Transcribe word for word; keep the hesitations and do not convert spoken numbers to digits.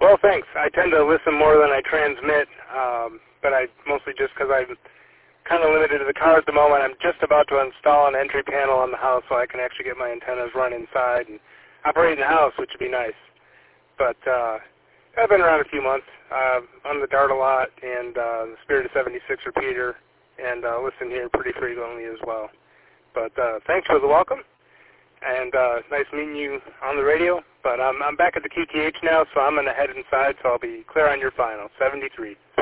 Well, thanks. I tend to listen more than I transmit, um, but I mostly just because I'm kind of limited to the car at the moment. I'm just about to install an entry panel on the house so I can actually get my antennas run inside and operate in the house, which would be nice. But uh, I've been around a few months. Uh, on the Dart a lot and uh, the Spirit of seventy-six repeater, and uh, listen here pretty frequently as well. But uh, thanks for the welcome, and uh, nice meeting you on the radio. But I'm, I'm back at the Q T H now, so I'm going to head inside, so I'll be clear on your final, seventy-three.